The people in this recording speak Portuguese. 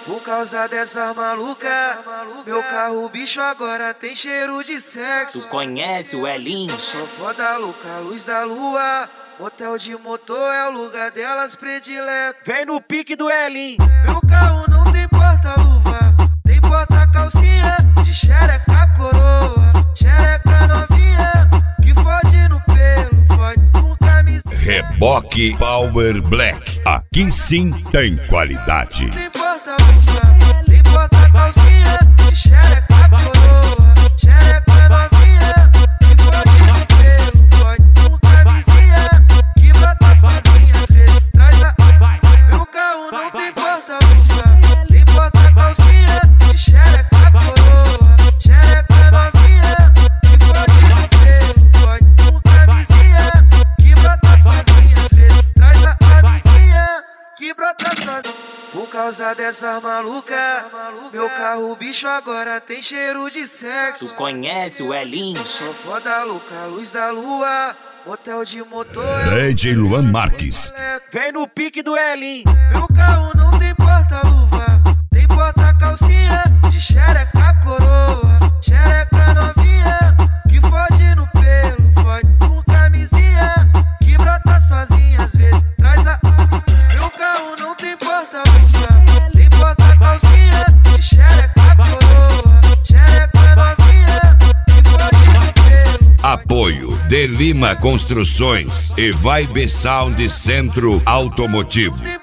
Por causa dessa maluca, meu carro bicho agora tem cheiro de sexo. Tu conhece o Elinho? Sou foda louca, luz da lua. Motel de motor é o lugar delas predileto. Vem no pique do Elinho. Meu carro não tem porta-luva, tem porta-calcinha de xereca coroa, xereca novinha que fode no pelo, fode com camisa. Reboque Power Black, aqui sim tem qualidade. Tem porta-luva, tem porta-calcinha de xereca coroa, xereca novinha que fode no pelo, fode com camisinha que brota sozinha, às vezes traz a... Meu carro não tem porta-luva, tem porta-calcinha de xereca coroa, xereca novinha que fode no pelo, fode com camisinha que brota sozinha, às vezes traz a amiguinha que brota sozinha. Por causa dessa maluca, meu carro bicho agora tem cheiro de sexo. Tu conhece o Elinho? Sou foda louca, luz da lua. Motel de motor DJ Luan Marques. Vem no pique do Elinho. Meu carro não tem porta-luva, tem porta-calcinha de xereca coroa, xereca novinha que fode no pelo, fode com camisinha que brota sozinha, às vezes traz a... Meu carro não tem porta-luva, tem porta-calcinha de xereca coroa, xereca novinha que fode no pelo. Apoio de Lima Construções e Vibe Sound Centro Automotivo.